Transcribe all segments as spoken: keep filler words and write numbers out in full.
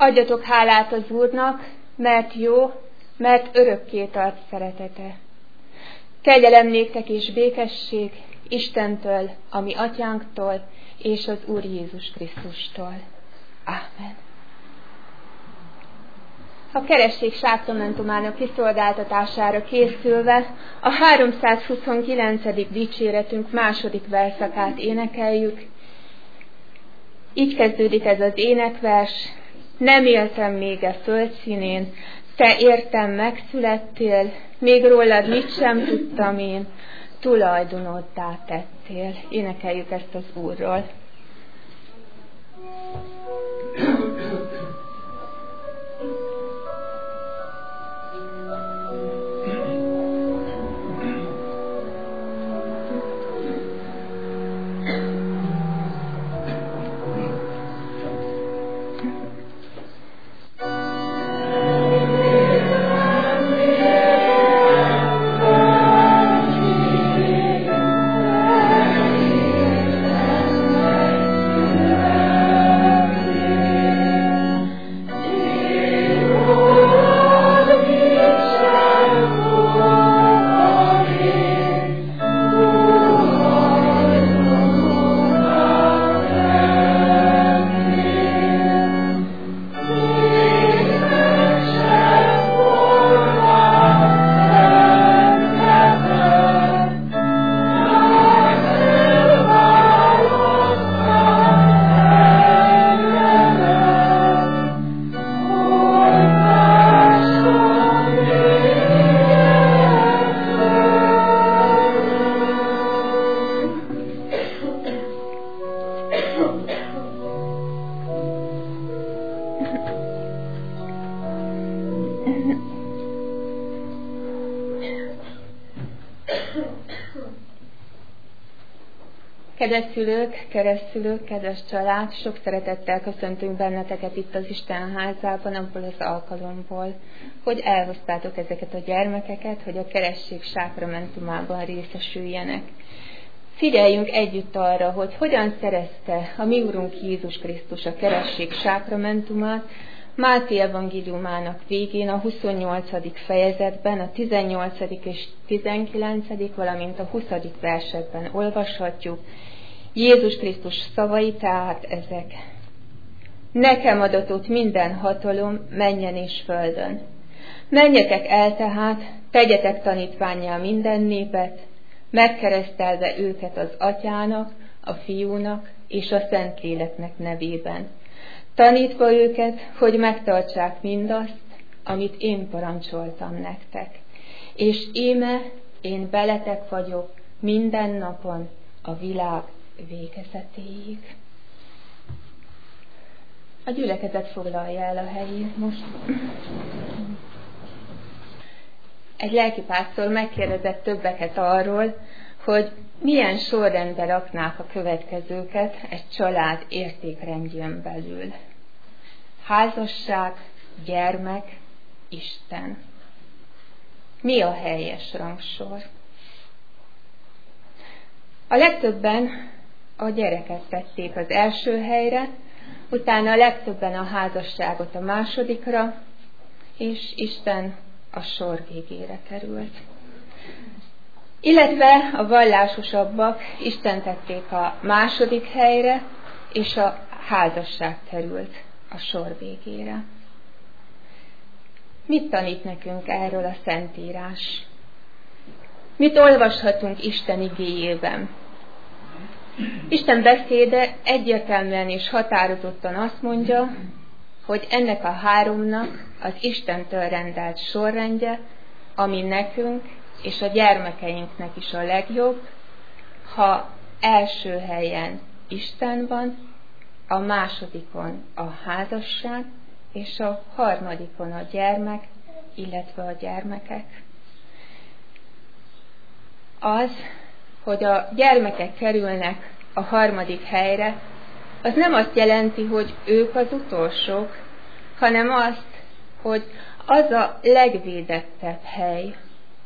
Adjatok hálát az Úrnak, mert jó, mert örökké tart szeretete. Kegyelem néktek és békesség Istentől, a mi atyánktól, és az Úr Jézus Krisztustól. Ámen. A keresztség sákramentumának kiszolgáltatására készülve a háromszázhuszonkilencedik dicséretünk második verszakát énekeljük. Így kezdődik ez az énekvers: nem éltem még e földszínén, te értem megszülettél, még rólad mit sem tudtam én, tulajdonoddá tettél. Énekeljük ezt az Úrról. Kedves szülők, keresztszülők, kedves család, sok szeretettel köszöntünk benneteket itt az Isten házában, abból az alkalomból, hogy elhoztátok ezeket a gyermekeket, hogy a keresztség sákramentumában részesüljenek. Figyeljünk együtt arra, hogy hogyan szerezte a mi Urunk Jézus Krisztus a keresztség sákramentumát. Máté evangéliumának végén, a huszonnyolcadik fejezetben, a tizennyolcadik és tizenkilencedik, valamint a huszadik versekben olvashatjuk Jézus Krisztus szavai, tehát ezek: nekem adatott minden hatalom mennyen és földön. Menjetek el tehát, tegyetek tanítvánnyá minden népet, megkeresztelve őket az Atyának, a Fiúnak és a Szentléleknek nevében, tanítva őket, hogy megtartsák mindazt, amit én parancsoltam nektek. És íme, én veletek vagyok minden napon a világ végezetéig. A gyülekezet foglalja el a helyét most. Egy lelkipásztor megkérdezett többeket arról, hogy milyen sorrendbe raknák a következőket egy család értékrendjén belül. Házasság, gyermek, Isten. Mi a helyes rangsor? A legtöbben a gyereket tették az első helyre, utána a legtöbben a házasságot a másodikra, és Isten a sor végére került. Illetve a vallásosabbak Isten tették a második helyre, és a házasság került a sor végére. Mit tanít nekünk erről a Szentírás? Mit olvashatunk Isten igéjében? Isten beszéde egyértelműen és határozottan azt mondja, hogy ennek a háromnak az Istentől rendelt sorrendje, ami nekünk és a gyermekeinknek is a legjobb, ha első helyen Isten van, a másodikon a házasság, és a harmadikon a gyermek, illetve a gyermekek. Az, hogy a gyermekek kerülnek a harmadik helyre, az nem azt jelenti, hogy ők az utolsók, hanem azt, hogy az a legvédettebb hely.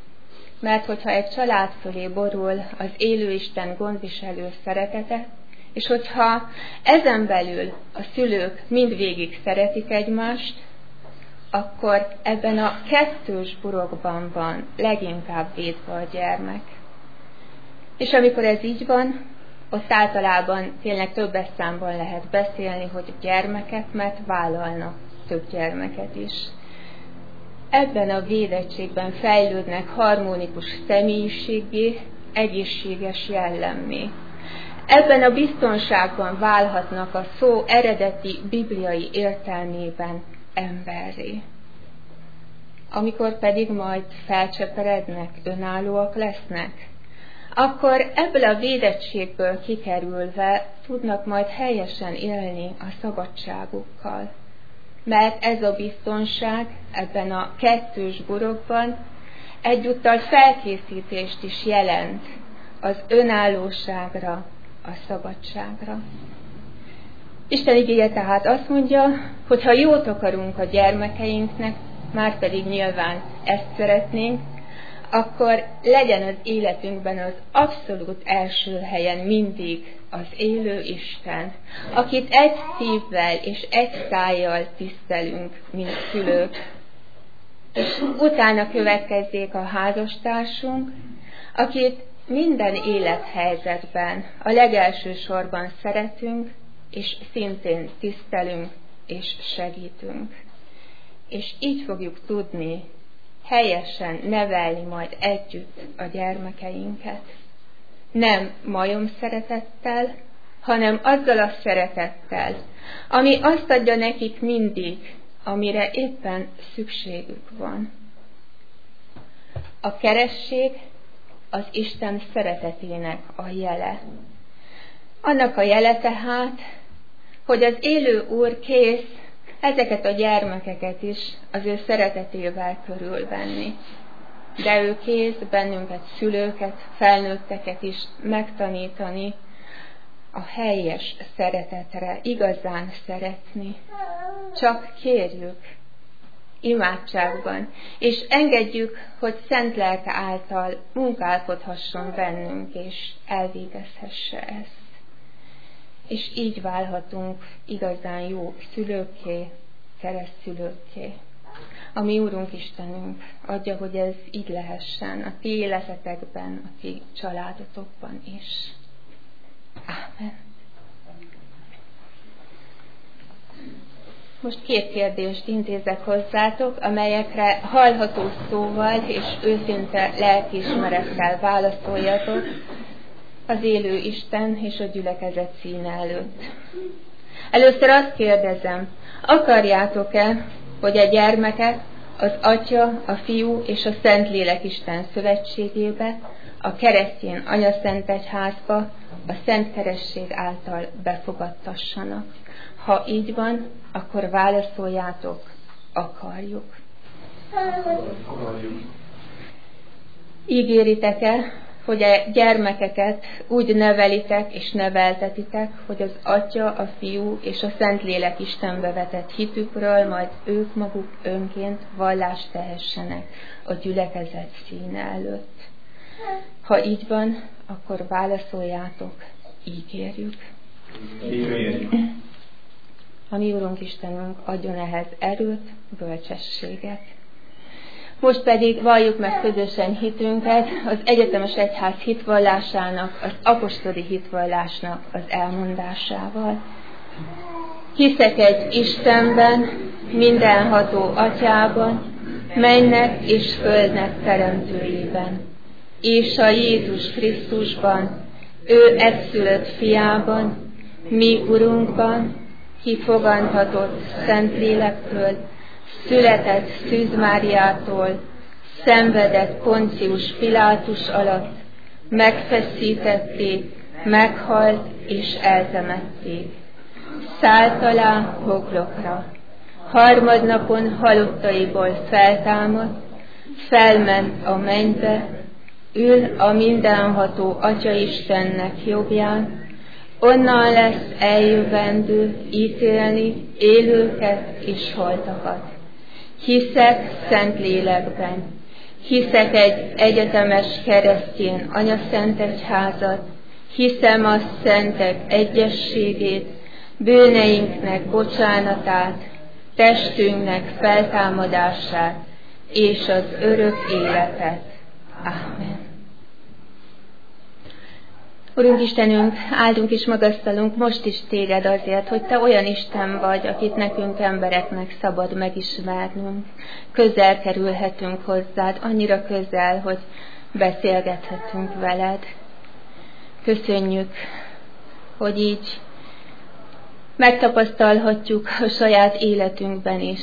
Mert hogyha egy család fölé borul az élő Isten gondviselő szeretete, És hogyha ezen belül a szülők mindvégig szeretik egymást, akkor ebben a kettős burokban van leginkább védve a gyermek. És amikor ez így van, ott általában tényleg többes számban lehet beszélni, hogy gyermeket, mert vállalnak több gyermeket is. Ebben a védettségben fejlődnek harmonikus személyiséggé, egészséges jellemmé. Ebben a biztonságban válhatnak a szó eredeti bibliai értelmében emberré. Amikor pedig majd felcseperednek, önállóak lesznek, akkor ebből a védettségből kikerülve tudnak majd helyesen élni a szabadságukkal. Mert ez a biztonság ebben a kettős burokban egyúttal felkészítést is jelent az önállóságra, a szabadságra. Isten igéje tehát azt mondja, hogy ha jót akarunk a gyermekeinknek, már pedig nyilván ezt szeretnénk, akkor legyen az életünkben az abszolút első helyen mindig az élő Isten, akit egy szívvel és egy szájjal tisztelünk, mint szülők. És utána következzék a házastársunk, akit minden élethelyzetben a legelső sorban szeretünk, és szintén tisztelünk és segítünk. És így fogjuk tudni helyesen nevelni majd együtt a gyermekeinket. Nem majom szeretettel, hanem azzal a szeretettel, ami azt adja nekik mindig, amire éppen szükségük van. A keresség az Isten szeretetének a jele. Annak a jele tehát, hogy az élő Úr kész ezeket a gyermekeket is az ő szeretetével körülvenni. De ő kész bennünket, szülőket, felnőtteket is megtanítani a helyes szeretetre, igazán szeretni. Csak kérjük imádságban, és engedjük, hogy szent lelke által munkálkodhasson bennünk, és elvégezhesse ezt. És így válhatunk igazán jó szülőkké, keresztszülőkké. A mi Úrunk Istenünk adja, hogy ez így lehessen a ti életetekben, a ti családotokban is. Ámen. Most két kérdést intézek hozzátok, amelyekre hallható szóval és őszinte lelkiismerettel válaszoljatok az élő Isten és a gyülekezet színe előtt. Először azt kérdezem, akarjátok-e, hogy a gyermeket az Atya, a Fiú és a Szentlélek Isten szövetségébe, a keresztény anyaszentegyházba, a Szent Keresség által befogadtassanak? Ha így van, akkor válaszoljátok, akarjuk. Ígéritek-e, hogy a gyermekeket úgy nevelitek és neveltetitek, hogy az Atya, a Fiú és a Szentlélek Istenbe vetett hitükről majd ők maguk önként vallást tehessenek a gyülekezet színe előtt? Ha így van, akkor válaszoljátok, ígérjük. Ígérjük. A mi Urunk Istenünk adjon ehhez erőt, bölcsességet. Most pedig valljuk meg közösen hitünket az egyetemes egyház hitvallásának, az apostoli hitvallásnak az elmondásával. Hiszek egy Istenben, mindenható Atyában, mennek és földnek teremtőjében, és a Jézus Krisztusban, ő egyszülött fiában, mi Urunkban, ki fogantatott Szentlélektől, született Szűz Máriától, szenvedett Poncius Pilátus alatt, megfeszítették, meghalt és eltemették. Szállt alá poklokra, harmadnapon halottaiból feltámadt, felment a mennybe, ül a mindenható Atya-Istennek jobbján, onnan lesz eljövendő ítélni élőket és haltakat. Hiszek Szentlélekben, hiszek egy egyetemes keresztény anyaszentegyházat, hiszem a szentek egyességét, bűneinknek bocsánatát, testünknek feltámadását és az örök életet. Amen. Urunk Istenünk, áldunk és magasztalunk most is Téged azért, hogy Te olyan Isten vagy, akit nekünk embereknek szabad megismernünk. Közel kerülhetünk hozzád, annyira közel, hogy beszélgethetünk veled. Köszönjük, hogy így megtapasztalhatjuk a saját életünkben is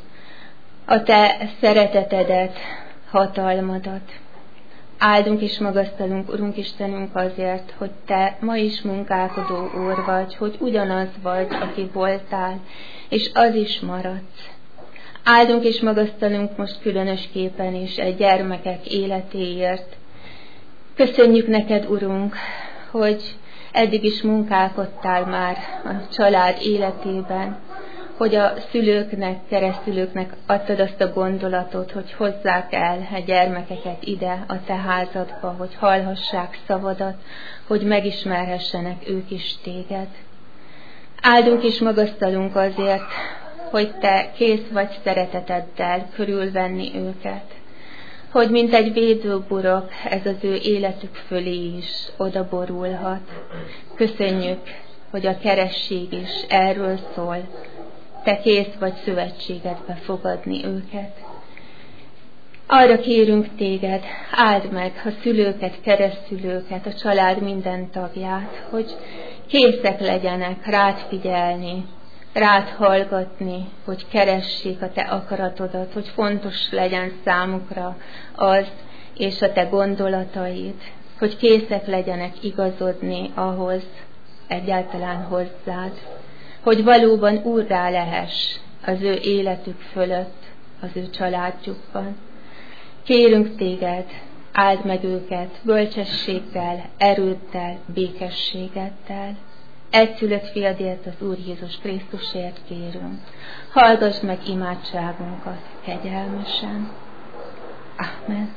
a Te szeretetedet, hatalmadat. Áldunk és magasztalunk, Urunk Istenünk, azért, hogy Te ma is munkálkodó Úr vagy, hogy ugyanaz vagy, aki voltál, és az is maradsz. Áldunk és magasztalunk most különösképpen is egy gyermekek életéért. Köszönjük neked, Urunk, hogy eddig is munkálkodtál már a család életében, hogy a szülőknek, keresztülőknek adtad azt a gondolatot, hogy hozzák el a gyermekeket ide a Te házadba, hogy hallhassák szavadat, hogy megismerhessenek ők is Téged. Áldunk és magasztalunk azért, hogy Te kész vagy szereteteddel körülvenni őket, hogy mint egy védőburok ez az ő életük fölé is odaborulhat. Köszönjük, hogy a keresség is erről szól. Te kész vagy szövetségedbe fogadni őket. Arra kérünk Téged, áld meg a szülőket, keresztülőket, a család minden tagját, hogy készek legyenek rád figyelni, rád hallgatni, hogy keressék a Te akaratodat, hogy fontos legyen számukra az és a Te gondolataid, hogy készek legyenek igazodni ahhoz, egyáltalán hozzád, hogy valóban úrrá lehess az ő életük fölött, az ő családjukban. Kérünk Téged, áld meg őket bölcsességgel, erőddel, békességeddel. Egyszülött fiadért, az Úr Jézus Krisztusért kérünk. Hallgass meg imádságunkat kegyelmesen. Amen.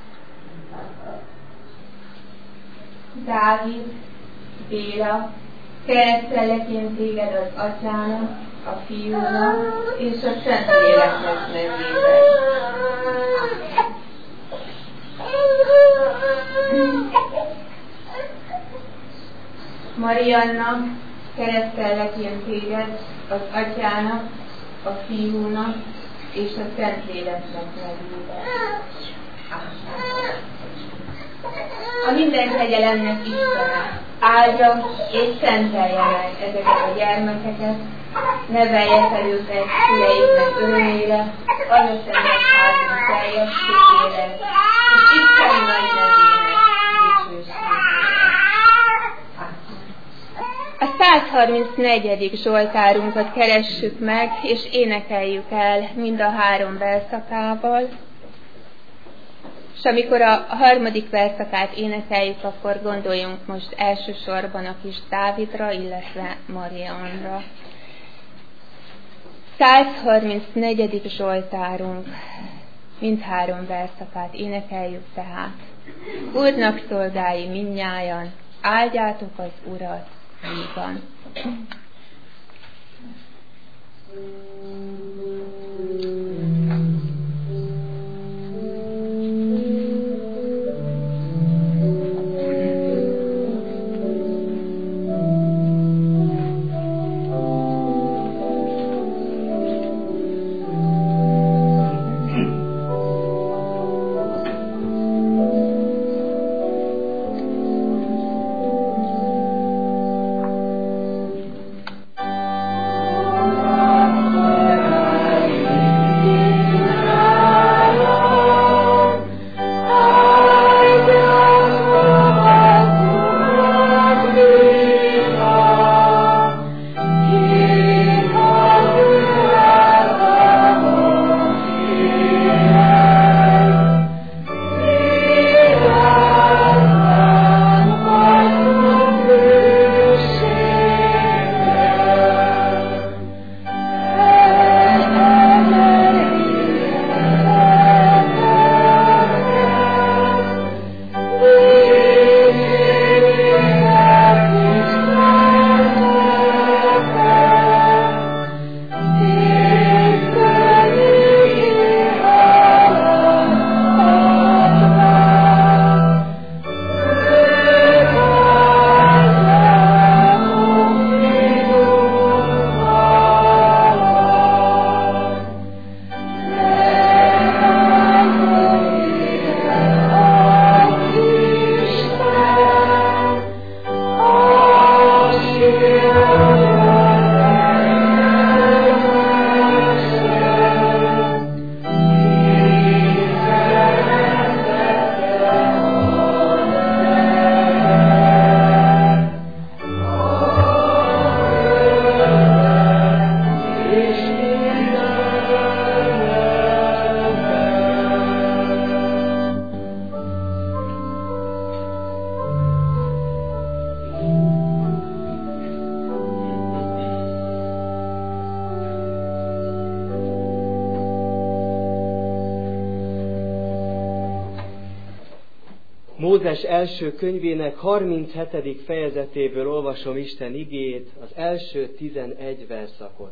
Dávid, Béla, keresztellek én Téged az Atyának, a Fiúnak és a Szentléleknek nevében. Marianna, keresztellek én Téged az Atyának, a Fiúnak és a Szentléleknek nevében. A minden kegyelemnek Istene áldja és szentelje meg ezeket a gyermekeket, nevelje fel őket szüleiknek örömére, adja szentek házunk teljességére, és Isten nagy nevének dicsőségére. A száz harmincnegyedik Zsoltárunkat keressük meg, és énekeljük el mind a három verszakával. És amikor a harmadik verszakát énekeljük, akkor gondoljunk most elsősorban a kis Dávidra, illetve Marianra. száz harmincnegyedik Zsoltárunk, mindhárom verszakát énekeljük tehát. Úrnak szolgái mindnyájan, áldjátok az Urat vígan. Amen. Mózes első könyvének harminchetedik fejezetéből olvasom Isten igéjét, az első tizenegy verszakot.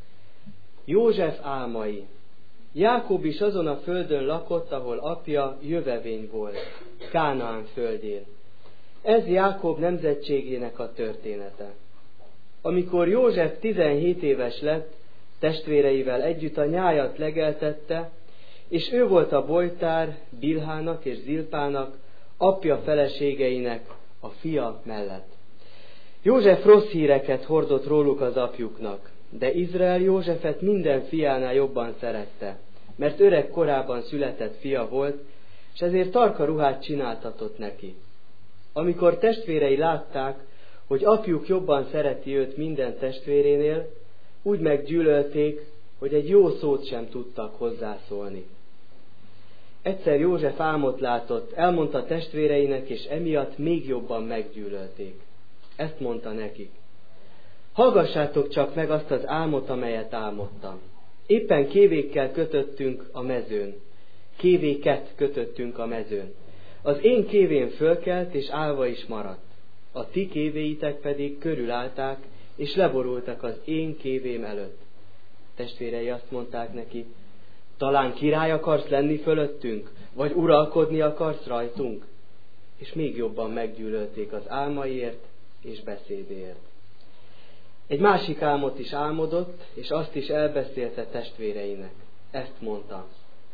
József álmai. Jákob is azon a földön lakott, ahol apja jövevény volt, Kánaán földjén. Ez Jákob nemzetségének a története. Amikor József tizenhét éves lett, testvéreivel együtt a nyájat legeltette, és ő volt a bojtár Bilhának és Zilpának, apja feleségeinek a fia mellett. József rossz híreket hordott róluk az apjuknak, de Izrael Józsefet minden fiánál jobban szerette, mert öreg korában született fia volt, és ezért tarka ruhát csináltatott neki. Amikor testvérei látták, hogy apjuk jobban szereti őt minden testvérénél, úgy meggyűlölték, hogy egy jó szót sem tudtak hozzászólni. Egyszer József álmot látott, elmondta testvéreinek, és emiatt még jobban meggyűlölték. Ezt mondta nekik: hallgassátok csak meg azt az álmot, amelyet álmodtam. Éppen kévékkel kötöttünk a mezőn. Kévéket kötöttünk a mezőn. Az én kévém fölkelt, és állva is maradt. A ti kévéitek pedig körülállták, és leborultak az én kévém előtt. Testvérei azt mondták neki: talán király akarsz lenni fölöttünk, vagy uralkodni akarsz rajtunk? És még jobban meggyűlölték az álmaiért és beszédéért. Egy másik álmot is álmodott, és azt is elbeszélte testvéreinek. Ezt mondta: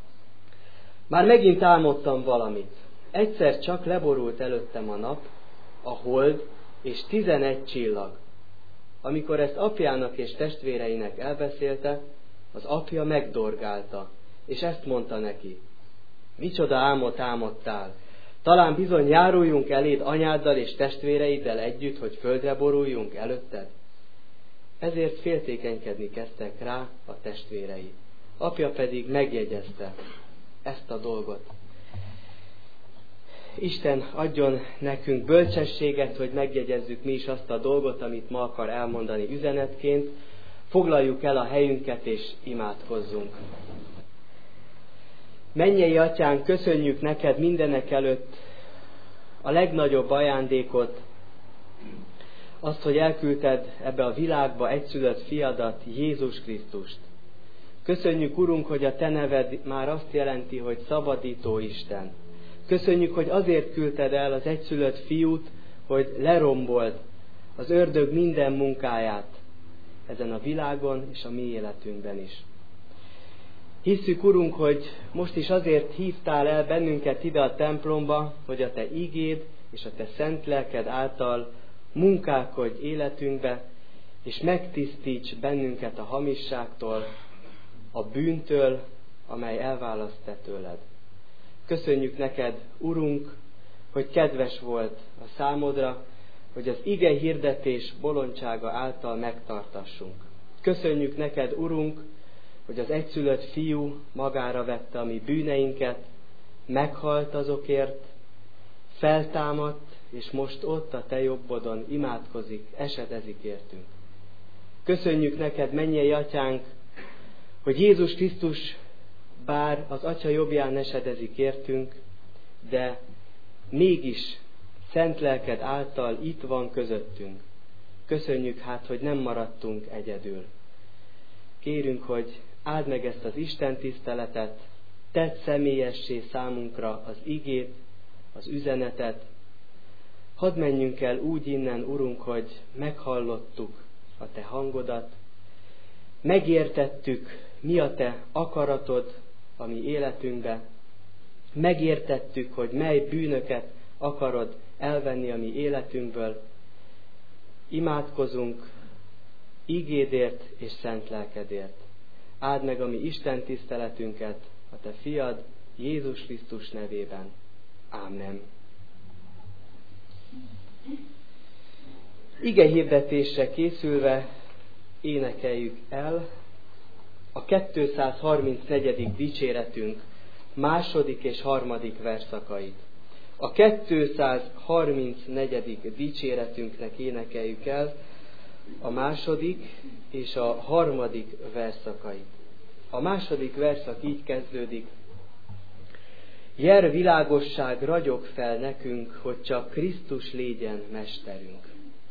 már megint álmodtam valamit. Egyszer csak leborult előttem a nap, a hold és tizenegy csillag. Amikor ezt apjának és testvéreinek elbeszélte, az apja megdorgálta, és ezt mondta neki: micsoda álmot álmodtál? Talán bizony járuljunk eléd anyáddal és testvéreiddel együtt, hogy földre boruljunk előtted? Ezért féltékenykedni kezdtek rá a testvérei. Apja pedig megjegyezte ezt a dolgot. Isten adjon nekünk bölcsességet, hogy megjegyezzük mi is azt a dolgot, amit ma akar elmondani üzenetként. Foglaljuk el a helyünket és imádkozzunk. Mennyei Atyánk, köszönjük neked mindenek előtt a legnagyobb ajándékot, azt, hogy elküldted ebbe a világba egyszülött fiadat, Jézus Krisztust. Köszönjük, Urunk, hogy a te neved már azt jelenti, hogy szabadító Isten. Köszönjük, hogy azért küldted el az egyszülött fiút, hogy lerombold az ördög minden munkáját ezen a világon és a mi életünkben is. Hisszük, Urunk, hogy most is azért hívtál el bennünket ide a templomba, hogy a te igéd és a te szent lelked által munkálkodj életünkbe, és megtisztíts bennünket a hamisságtól, a bűntől, amely elválaszt te tőled. Köszönjük neked, Urunk, hogy kedves volt a számodra, hogy az ige hirdetés bolondsága által megtartassunk. Köszönjük neked, Urunk, hogy az egyszülött fiú magára vette a mi bűneinket, meghalt azokért, feltámadt, és most ott a te jobbodon imádkozik, esedezik értünk. Köszönjük neked, mennyei Atyánk, hogy Jézus Krisztus bár az Atya jobbján esedezik értünk, de mégis szent lelked által itt van közöttünk. Köszönjük hát, hogy nem maradtunk egyedül. Kérünk, hogy áld meg ezt az Isten tiszteletet, tedd személyessé számunkra az igét, az üzenetet. Hadd menjünk el úgy innen, Urunk, hogy meghallottuk a te hangodat, megértettük, mi a te akaratod a mi életünkbe, megértettük, hogy mely bűnöket akarod elvenni a mi életünkből. Imádkozunk igédért és szent lelkedért. Áld meg a mi Isten tiszteletünket a te fiad Jézus Krisztus nevében. Ámen. Ige hirdetésre készülve énekeljük el a kétszázharmincnegyedik dicséretünk második és harmadik verszakait. A kétszázharmincnegyedik dicséretünknek énekeljük el a második és a harmadik verszakait. A második verszak így kezdődik: Jer világosság ragyog fel nekünk, hogy csak Krisztus légyen mesterünk.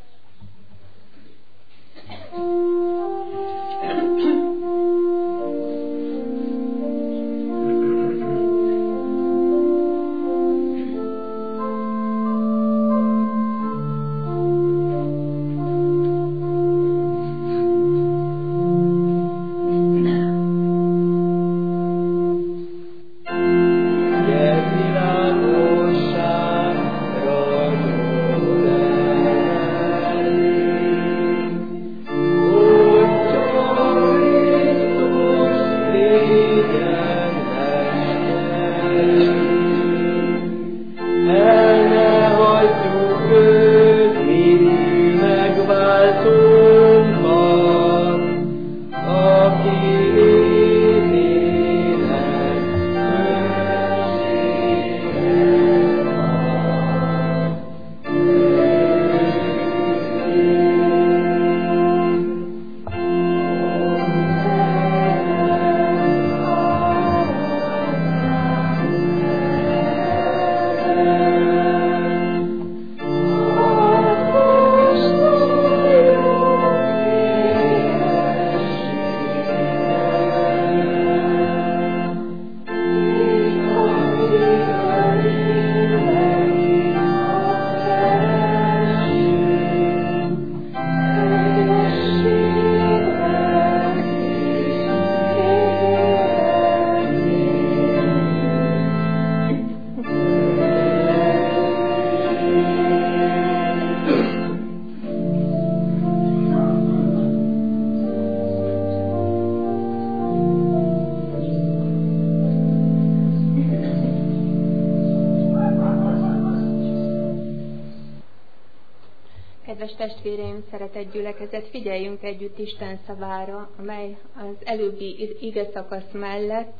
Kedves testvéreim, szeretett gyülekezet, figyeljünk együtt Isten szavára, amely az előbbi ige szakasz mellett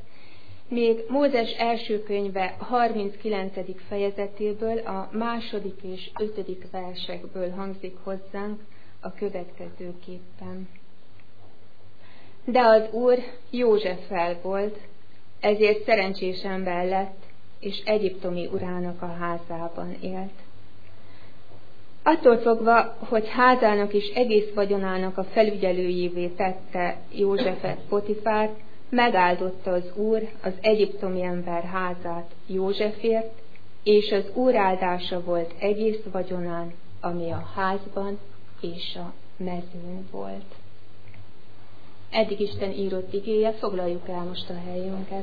még Mózes első könyve harminckilencedik fejezetéből, a második és ötödik versekből hangzik hozzánk a következőképpen. De az Úr Józseffel volt, ezért szerencsés ember lett, és egyiptomi urának a házában élt. Attól fogva, hogy házának és egész vagyonának a felügyelőjévé tette Józsefet Potifár, megáldotta az Úr az egyiptomi ember házát Józsefért, és az Úr áldása volt egész vagyonán, ami a házban és a mezőn volt. Eddig Isten írott igéje, foglaljuk el most a helyünket.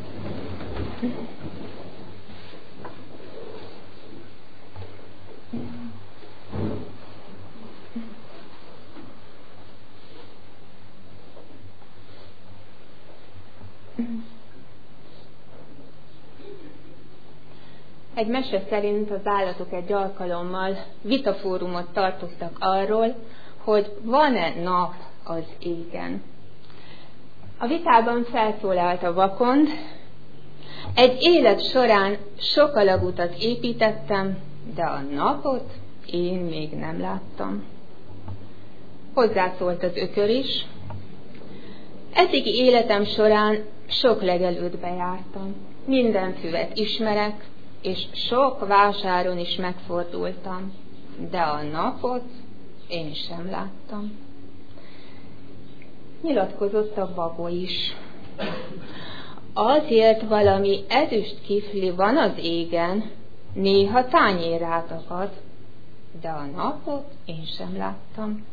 Egy mese szerint az állatok egy alkalommal vitafórumot tartottak arról, hogy van-e nap az égen. A vitában felszólalt a vakond: egy élet során sok alagutat építettem, de a napot én még nem láttam. Hozzászólt az ökör is: eddigi életem során sok legelőt bejártam, minden füvet ismerek, és sok vásáron is megfordultam, de a napot én sem láttam. Nyilatkozott a bagó is: azért valami ezüst kifli van az égen, néha tányérát akad, de a napot én sem láttam.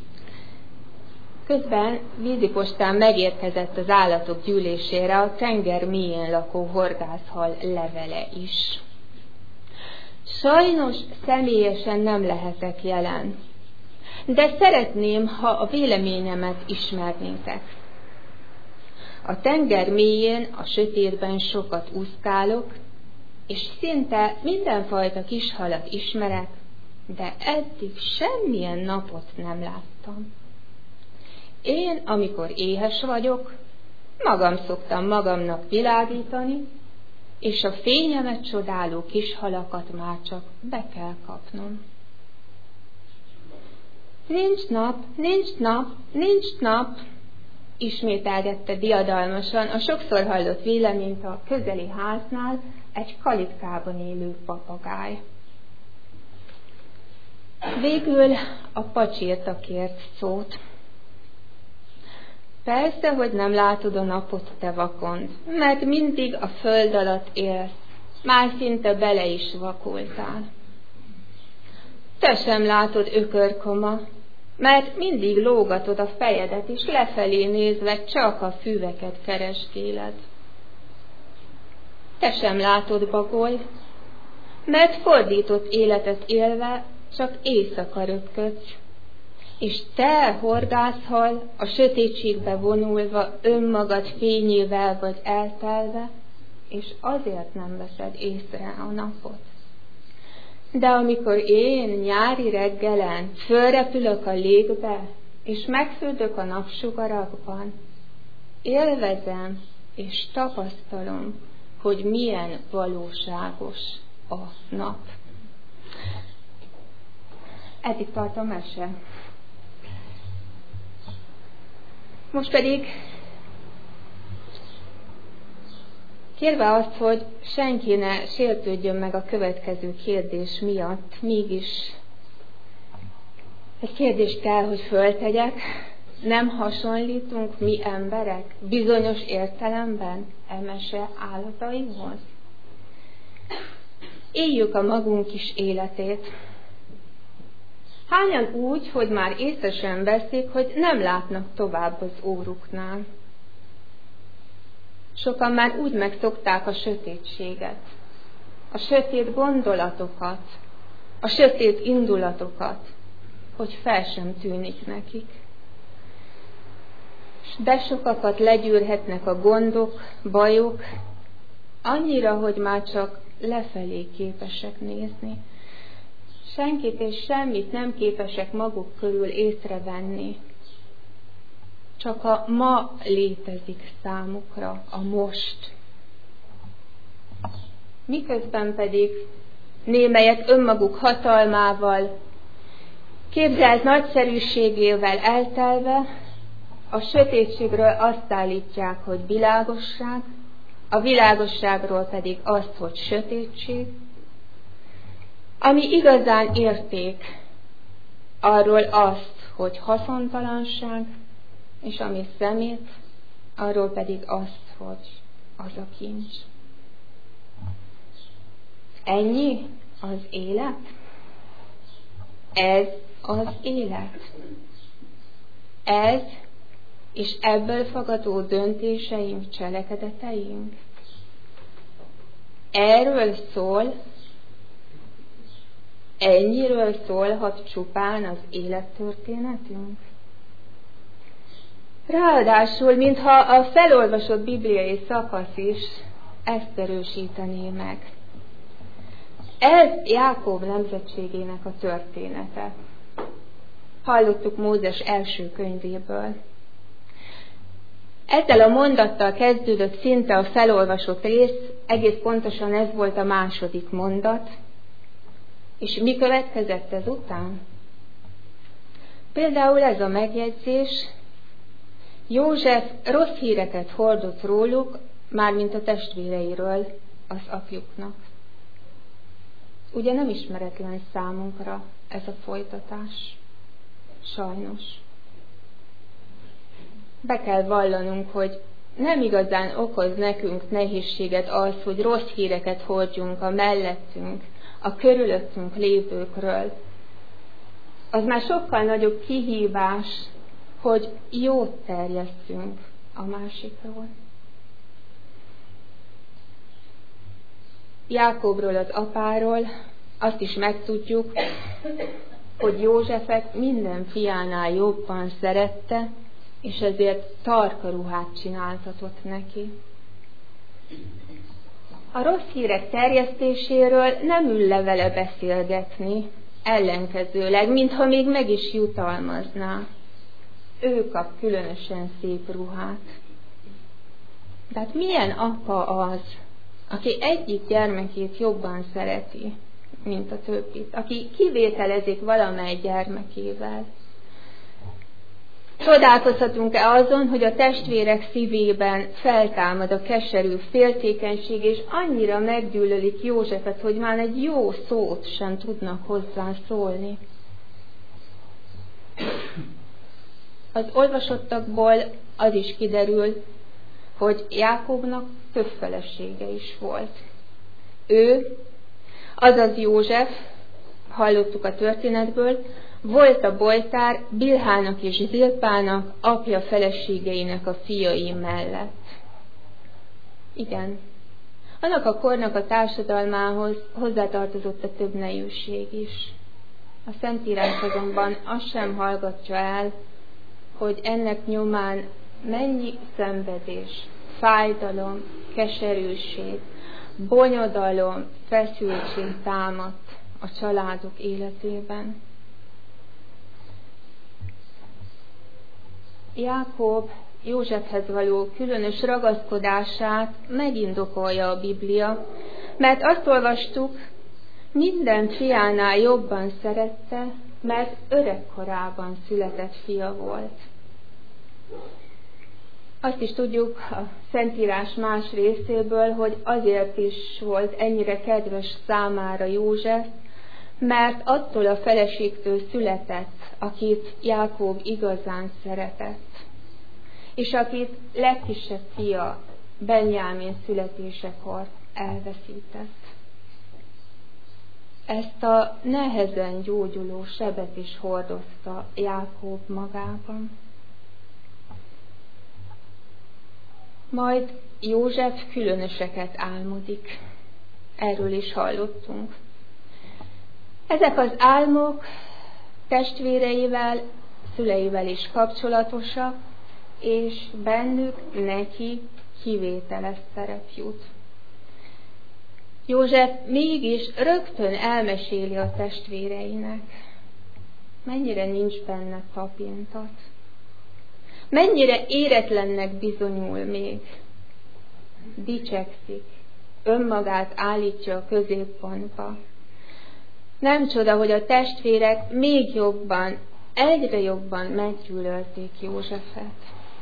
Közben vízipostán megérkezett az állatok gyűlésére a tenger mélyén lakó horgászhal levele is. Sajnos személyesen nem lehetek jelen, de szeretném, ha a véleményemet ismernétek. A tenger mélyén, a sötétben sokat úszkálok, és szinte mindenfajta kis halat ismerek, de eddig semmilyen napot nem láttam. Én, amikor éhes vagyok, magam szoktam magamnak világítani, és a fényemet csodáló kis halakat már csak be kell kapnom. Nincs nap, nincs nap, nincs nap, ismételgette diadalmasan a sokszor hallott véleményt a közeli háznál egy kalitkában élő papagáj. Végül a pacsirta kért szót. Persze, hogy nem látod a napot, te vakond, mert mindig a föld alatt élsz, már szinte bele is vakultál. Te sem látod, ökörkoma, mert mindig lógatod a fejedet, és lefelé nézve csak a füveket keresgéled. Te sem látod, bagoly, mert fordított életet élve csak éjszaka röpködsz, és te, horgászhal, a sötétségbe vonulva, önmagad fényével vagy eltelve, és azért nem veszed észre a napot. De amikor én nyári reggelen fölrepülök a légbe, és megfürdök a napsugarakban, élvezem és tapasztalom, hogy milyen valóságos a nap. Eddig tart a mese. Most pedig kérve azt, hogy senki ne sértődjön meg a következő kérdés miatt, mégis egy kérdést kell, hogy föltegyek. Nem hasonlítunk mi emberek bizonyos értelemben e mese állataihoz? Éljük a magunk kis életét. Hányan úgy, hogy már észre sem veszik, hogy nem látnak tovább az óruknál. Sokan már úgy megszokták a sötétséget, a sötét gondolatokat, a sötét indulatokat, hogy fel sem tűnik nekik. De sokakat legyűrhetnek a gondok, bajok, annyira, hogy már csak lefelé képesek nézni. Senkit és semmit nem képesek maguk körül észrevenni. Csak a ma létezik számukra, a most. Miközben pedig némelyek önmaguk hatalmával, képzelt nagyszerűségével eltelve, a sötétségről azt állítják, hogy világosság, a világosságról pedig azt, hogy sötétség. Ami igazán érték, arról azt, hogy haszontalanság, és ami szemét, arról pedig azt, hogy az a kincs. Ennyi az élet? Ez az élet. Ez és ebből fakadó döntéseink, cselekedeteink. Erről szól, ennyiről szólhat csupán az élettörténetünk? Ráadásul, mintha a felolvasott bibliai szakasz is ezt erősítené meg. Ez Jákob nemzetségének a története. Hallottuk Mózes első könyvéből. Ezzel a mondattal kezdődött szinte a felolvasott rész, egész pontosan ez volt a második mondat. És mi következett ezután? Például ez a megjegyzés: József rossz híreket hordott róluk, mármint a testvéreiről, az apjuknak. Ugye nem ismeretlen számunkra ez a folytatás? Sajnos. Be kell vallanunk, hogy nem igazán okoz nekünk nehézséget az, hogy rossz híreket hordjunk a mellettünk, a körülöttünk lévőkről. Az már sokkal nagyobb kihívás, hogy jót terjesszünk a másikról. Jákobról, az apáról azt is megtudjuk, hogy Józsefet minden fiánál jobban szerette, és ezért tarka ruhát csináltatott neki. A rossz hírek terjesztéséről nem ül le vele beszélgetni, ellenkezőleg, mintha még meg is jutalmazná. Ő kap különösen szép ruhát. De hát milyen apa az, aki egyik gyermekét jobban szereti, mint a többit, aki kivételezik valamely gyermekével? Csodálkozhatunk-e azon, hogy a testvérek szívében feltámad a keserű féltékenység, és annyira meggyűlölik Józsefet, hogy már egy jó szót sem tudnak hozzá szólni. Az olvasottakból az is kiderül, hogy Jákobnak több felesége is volt. Ő, azaz József, hallottuk a történetből, volt a boltár Bilhának és Zilpának, apja feleségeinek a fiai mellett. Igen, annak a kornak a társadalmához hozzátartozott a több nejűség is. A Szentírás azonban azt sem hallgatja el, hogy ennek nyomán mennyi szenvedés, fájdalom, keserűség, bonyodalom, feszültség támadt a családok életében. Jákob Józsefhez való különös ragaszkodását megindokolja a Biblia, mert azt olvastuk, minden fiánál jobban szerette, mert öregkorában született fia volt. Azt is tudjuk a Szentírás más részéből, hogy azért is volt ennyire kedves számára József, mert attól a feleségtől született, akit Jákob igazán szeretett, és akit legkisebb fia Benjámén születésekor elveszített. Ezt a nehezen gyógyuló sebet is hordozta Jákob magában. Majd József különöseket álmodik. Erről is hallottunk. Ezek az álmok testvéreivel, szüleivel is kapcsolatosak, és bennük neki kivételes szerep jut. József mégis rögtön elmeséli a testvéreinek, mennyire nincs benne tapintat, mennyire éretlennek bizonyul még, dicsekszik, önmagát állítja a középpontba. Nem csoda, hogy a testvérek még jobban, egyre jobban meggyűlölték Józsefet.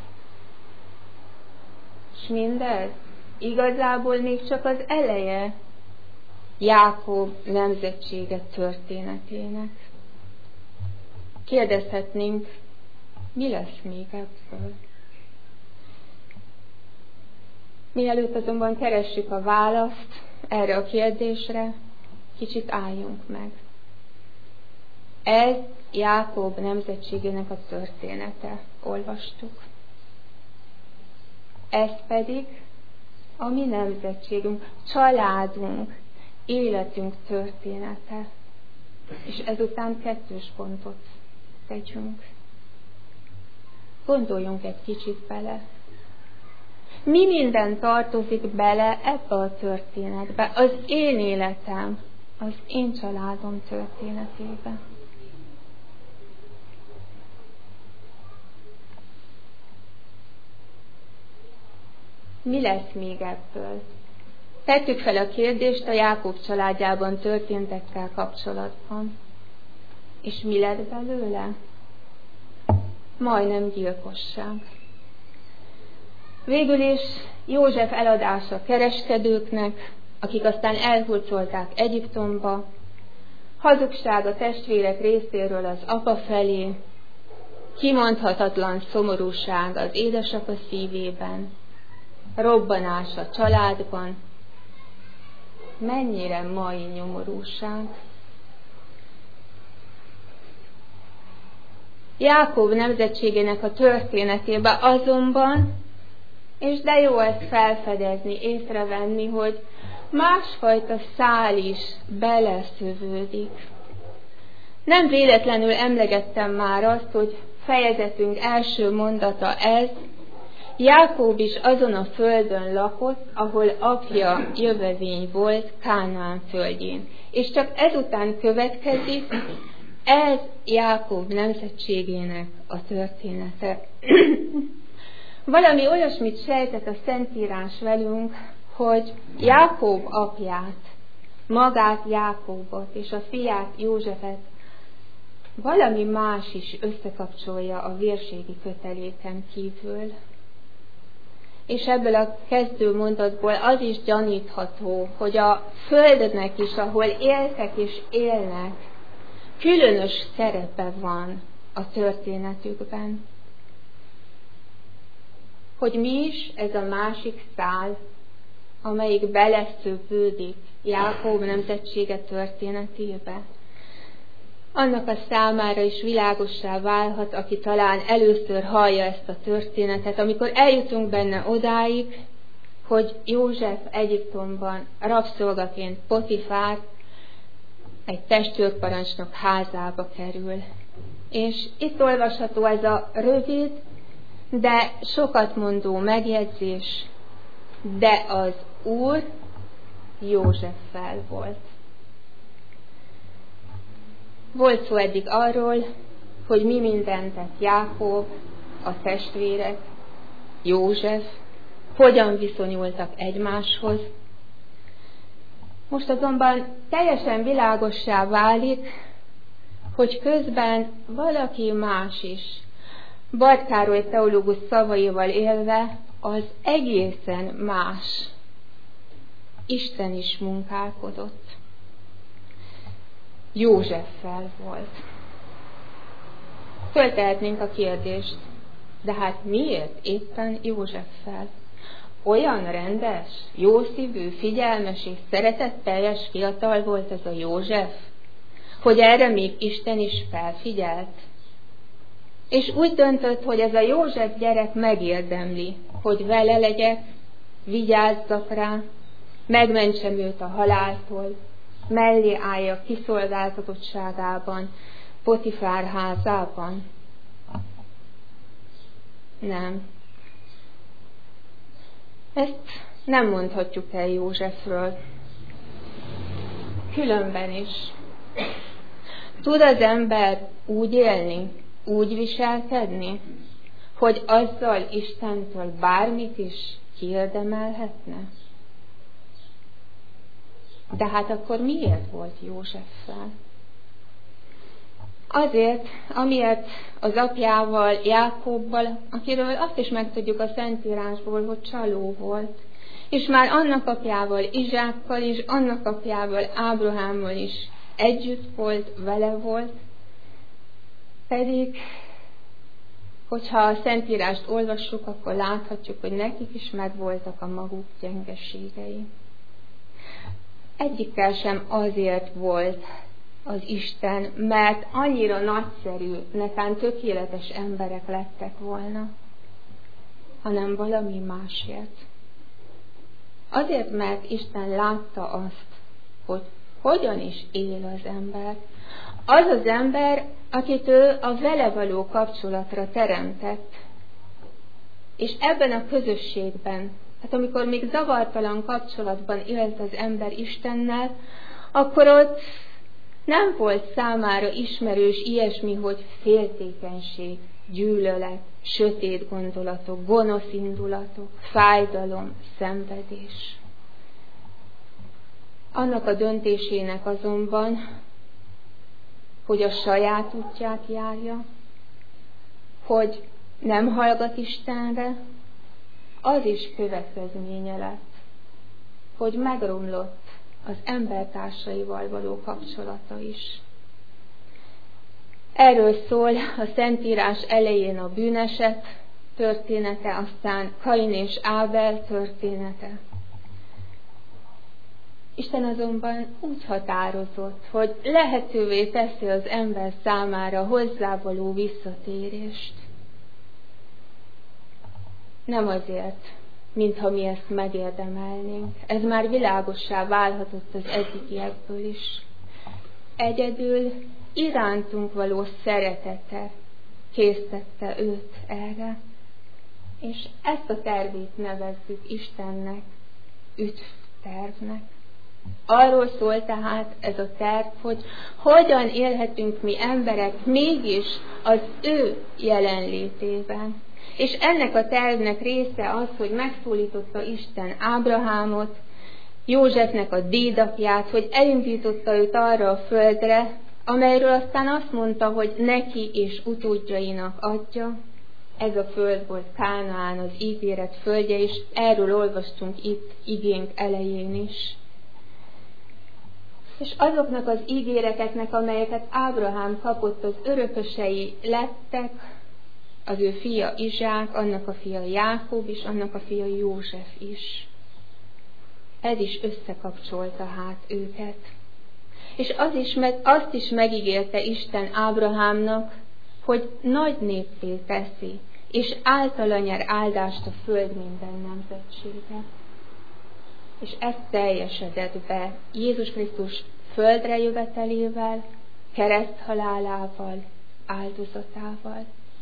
És mindez igazából még csak az eleje Jákob nemzetsége történetének. Kérdezhetnénk, mi lesz még ebből? Mielőtt azonban keressük a választ erre a kérdésre, kicsit álljunk meg. Ez Jákob nemzetségének a története, olvastuk. Ez pedig a mi nemzetségünk, családunk, életünk története. És ezután kettős pontot tegyünk. Gondoljunk egy kicsit bele. Mi minden tartozik bele ebbe a történetbe, az én életem, az én családom történetébe. Mi lesz még ebből? Tettük fel a kérdést a Jákob családjában történtekkel kapcsolatban. És mi lett belőle? Majdnem gyilkosság. Végül is József eladása kereskedőknek, akik aztán elhurcolták Egyiptomba, hazugság a testvérek részéről az apa felé, kimondhatatlan szomorúság az édesapa szívében, robbanás a családban, mennyire mai nyomorúság. Jákob nemzetségének a történetében azonban, és de jó ezt felfedezni, észrevenni, hogy másfajta szál is beleszövődik. Nem véletlenül emlegettem már azt, hogy fejezetünk első mondata ez, Jákob is azon a földön lakott, ahol apja jövevény volt Kánaán földjén. És csak ezután következik, ez Jákob nemzetségének a története. Valami olyasmit sejtett a Szentírás velünk, hogy Jákob apját, magát Jákobot és a fiát Józsefet valami más is összekapcsolja a vérségi köteléken kívül. És ebből a kezdő mondatból az is gyanítható, hogy a földnek is, ahol éltek és élnek, különös szerepe van a történetükben. Hogy mi is ez a másik szál, amelyik beleszövődik Jákob nemzetsége történetébe. Annak a számára is világossá válhat, aki talán először hallja ezt a történetet, amikor eljutunk benne odáig, hogy József Egyiptomban rabszolgaként Potifár egy testőrparancsnok házába kerül. És itt olvasható ez a rövid, de sokat mondó megjegyzés, de az Úr Józseffel volt. Volt szó eddig arról, hogy mi mindent tett Jákob, a testvérek, József, hogyan viszonyultak egymáshoz. Most azonban teljesen világossá válik, hogy közben valaki más is, Barth Károly teológus szavaival élve, az egészen más. Isten is munkálkodott. Józseffel volt. Föltehetnénk a kérdést, de hát miért éppen Józseffel? Olyan rendes, jószívű, figyelmes és szeretetteljes fiatal volt ez a József, hogy erre még Isten is felfigyelt. És úgy döntött, hogy ez a József gyerek megérdemli, hogy vele legyek, vigyázzak rá, megmentsem őt a haláltól, mellé állja kiszolgáltatottságában, Potifár házában. Nem. Ezt nem mondhatjuk el Józsefről. Különben is. Tud az ember úgy élni, úgy viselkedni, hogy azzal Istentől bármit is kiérdemelhetne? De hát akkor miért volt Józseffel? Azért, amiért az apjával, Jákobbal, akiről azt is megtudjuk a Szentírásból, hogy csaló volt, és már annak apjával, Izsákkal, és annak apjával, Ábrahámmal is együtt volt, vele volt, pedig, hogyha a Szentírást olvassuk, akkor láthatjuk, hogy nekik is megvoltak a maguk gyengeségei. Egyikkel sem azért volt az Isten, mert annyira nagyszerű, netán tökéletes emberek lettek volna, hanem valami másért. Azért, mert Isten látta azt, hogy hogyan is él az ember. Az az ember, akit ő a vele való kapcsolatra teremtett. És ebben a közösségben, hát amikor még zavartalan kapcsolatban élt az ember Istennel, akkor ott nem volt számára ismerős ilyesmi, hogy féltékenység, gyűlölet, sötét gondolatok, gonosz indulatok, fájdalom, szenvedés. Annak a döntésének azonban, hogy a saját útját járja, hogy nem hallgat Istenre, az is következménye lett, hogy megromlott az embertársaival való kapcsolata is. Erről szól a Szentírás elején a bűneset története, aztán Kain és Ábel története. Isten azonban úgy határozott, hogy lehetővé teszi az ember számára hozzávaló visszatérést. Nem azért, mintha mi ezt megérdemelnénk. Ez már világossá válhatott az eddigiekből is. Egyedül irántunk való szeretete késztette őt erre, és ezt a tervét nevezzük Istennek üdvtervnek. Arról szól tehát ez a terv, hogy hogyan élhetünk mi emberek mégis az ő jelenlétében. És ennek a tervnek része az, hogy megszólította Isten Ábrahámot, Józsefnek a dédapját, hogy elindította őt arra a földre, amelyről aztán azt mondta, hogy neki és utódjainak adja. Ez a föld volt Kánaán, az ígéret földje, és erről olvastunk itt igénk elején is. És azoknak az ígéreteknek, amelyeket Ábrahám kapott, az örökösei lettek az ő fia Izsák, annak a fia Jákob, és annak a fia József is. Ez is összekapcsolta hát őket. És az is meg, azt is megígérte Isten Ábrahámnak, hogy nagy néppé teszi, és általa nyer áldást a föld minden nemzetsége. És ez teljesedett be Jézus Krisztus földre jövetelével, kereszthalálával, áldozatával.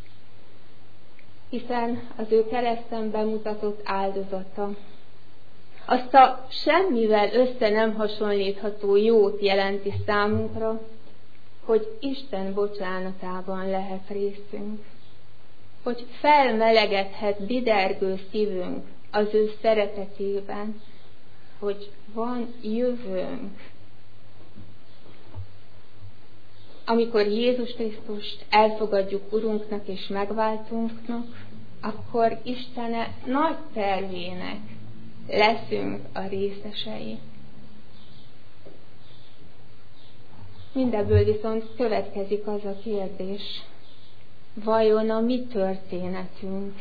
Hiszen az ő kereszten bemutatott áldozata azt a semmivel össze nem hasonlítható jót jelenti számunkra, hogy Isten bocsánatában lehet részünk, hogy felmelegedhet bidergő szívünk az ő szeretetében, hogy van jövőnk. Amikor Jézus Krisztust elfogadjuk Urunknak és megváltunknak, akkor Istene nagy tervének leszünk a részesei. Mindebből viszont következik az a kérdés, vajon a mi történetünk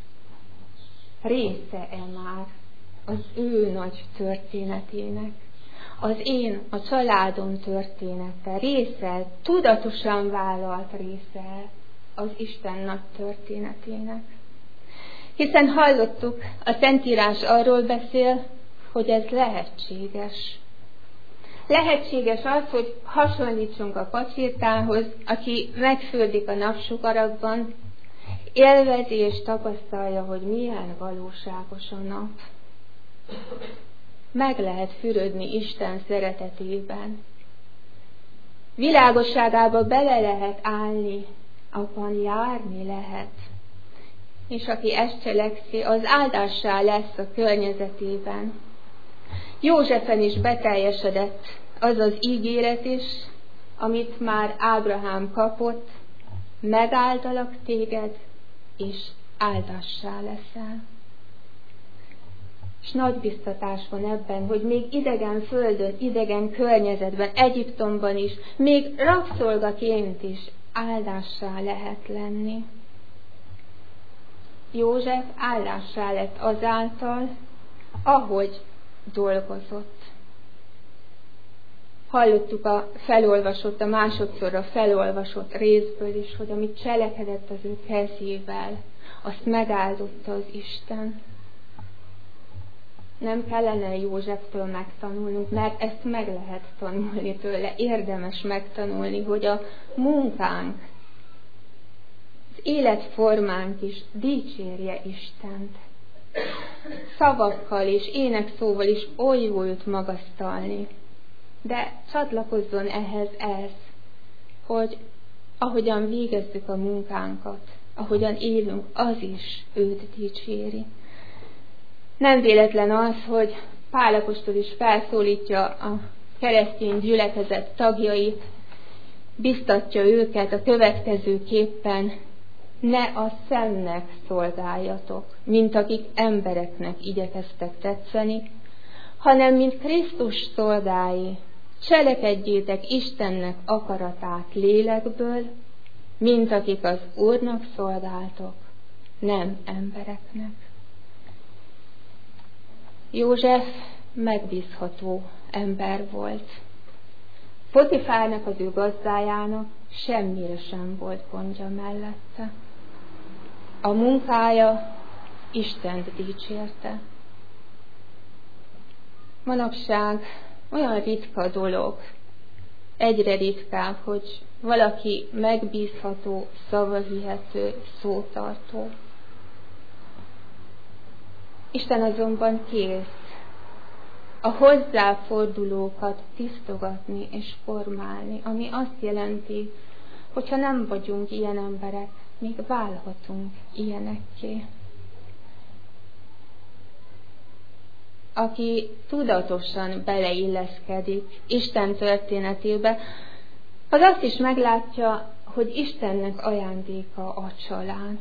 része-e már az ő nagy történetének? Az én, a családom története része, tudatosan vállalt része az Isten nagy történetének. Hiszen hallottuk, a Szentírás arról beszél, hogy ez lehetséges. Lehetséges az, hogy hasonlítsunk a pacsirtához, aki megfürdik a napsugarakban, élvezi és tapasztalja, hogy milyen valóságos a nap. Meg lehet fürödni Isten szeretetében. Világosságába bele lehet állni, abban járni lehet. És aki ezt cselekszi, az áldássá lesz a környezetében. Józsefen is beteljesedett az az ígéret is, amit már Ábrahám kapott, megáldalak téged, és áldássá leszel. És nagy biztatás van ebben, hogy még idegen földön, idegen környezetben, Egyiptomban is, még rabszolgaként is áldássá lehet lenni. József áldássá lett azáltal, ahogy dolgozott. Hallottuk a felolvasott, a másodszorra felolvasott részből is, hogy amit cselekedett az ő kezével, azt megáldotta az Isten. Nem kellene Józseftől megtanulnunk, mert ezt meg lehet tanulni tőle, érdemes megtanulni, hogy a munkánk, az életformánk is dicsérje Istent. Szavakkal és énekszóval is oly jó őt magasztalni. De csatlakozzon ehhez ez, hogy ahogyan végezzük a munkánkat, ahogyan élünk, az is őt dicséri. Nem véletlen az, hogy Pál apostol is felszólítja a keresztény gyülekezet tagjait, biztatja őket a következőképpen: ne a szemnek szolgáljatok, mint akik embereknek igyekeztek tetszeni, hanem mint Krisztus szolgái, cselekedjétek Istennek akaratát lélekből, mint akik az Úrnak szolgáltok, nem embereknek. József megbízható ember volt. Potifárnak, az ő gazdájának semmire sem volt gondja mellette. A munkája Istent dicsérte. Manapság olyan ritka dolog, egyre ritkább, hogy valaki megbízható, szavahihető, szótartó. Isten azonban kész a hozzáfordulókat tisztogatni és formálni, ami azt jelenti, hogyha nem vagyunk ilyen emberek, még válhatunk ilyenekké. Aki tudatosan beleilleszkedik Isten történetébe, az azt is meglátja, hogy Istennek ajándéka a család.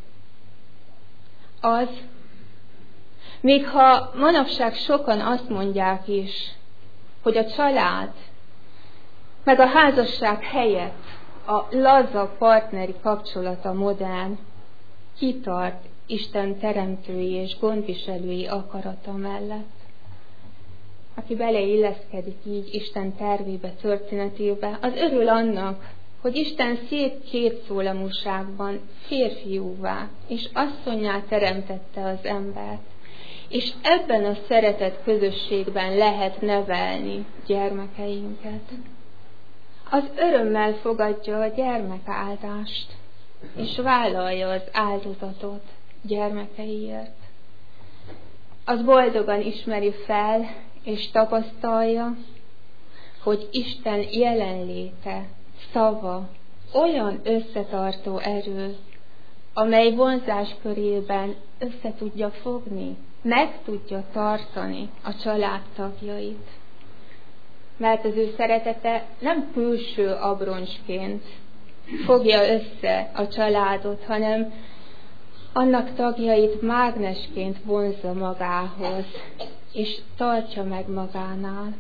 Az, még ha manapság sokan azt mondják is, hogy a család, meg a házasság helyett a laza partneri kapcsolata modern, kitart Isten teremtői és gondviselői akarata mellett. Aki beleilleszkedik így Isten tervébe, történetébe, az örül annak, hogy Isten szép kétszólamúságban férfiúvá és asszonnyá teremtette az embert, és ebben a szeretet közösségben lehet nevelni gyermekeinket. Az örömmel fogadja a gyermekáldást, és vállalja az áldozatot gyermekeiért. Az boldogan ismeri fel, és tapasztalja, hogy Isten jelenléte, szava olyan összetartó erő, amely vonzás körében össze tudja fogni, meg tudja tartani a családtagjait. Mert az ő szeretete nem külső abroncsként fogja össze a családot, hanem annak tagjait mágnesként vonzza magához, és tartja meg magánál.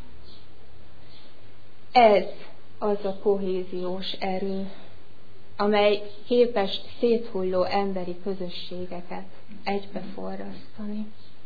Ez az a kohéziós erő, amely képes széthulló emberi közösségeket egybeforrasztani.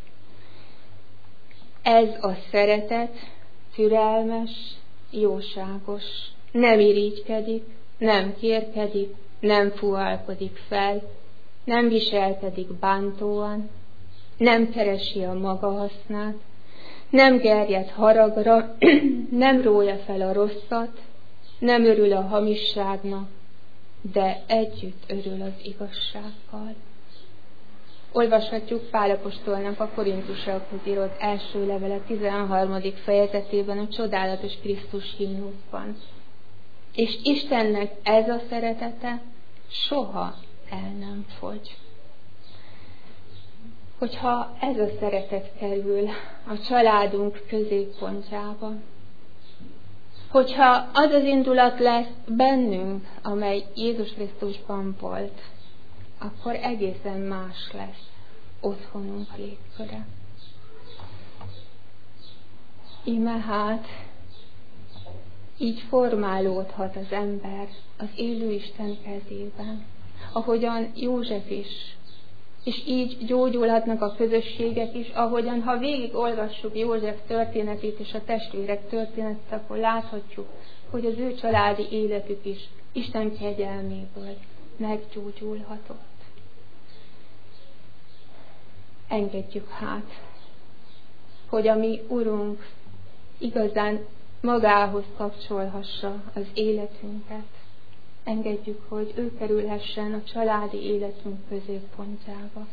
Ez a szeretet türelmes, jóságos, nem irigykedik, nem kérkedik, nem fuvalkodik fel, nem viselkedik bántóan, nem keresi a maga hasznát, nem gerjed haragra, nem rója fel a rosszat, nem örül a hamisságnak, de együtt örül az igazsággal. Olvashatjuk Pál apostolnak a Korintusokhoz írott első levele tizenharmadik fejezetében, a csodálatos Krisztus himnuszban. És Istennek ez a szeretete soha el nem fogy. Hogyha ez a szeretet kerül a családunk középpontjába, hogyha az az indulat lesz bennünk, amely Jézus Krisztusban volt, akkor egészen más lesz otthonunk légköre. Íme hát, így formálódhat az ember az élő Isten kezében, ahogyan József is, és így gyógyulhatnak a közösségek is, ahogyan, ha végig olvassuk József történetét és a testvérek történetét, akkor láthatjuk, hogy az ő családi életük is Isten kegyelméből meggyógyulhatott. Engedjük hát, hogy a mi Urunk igazán magához kapcsolhassa az életünket. Engedjük, hogy ő kerülhessen a családi életünk középpontjába.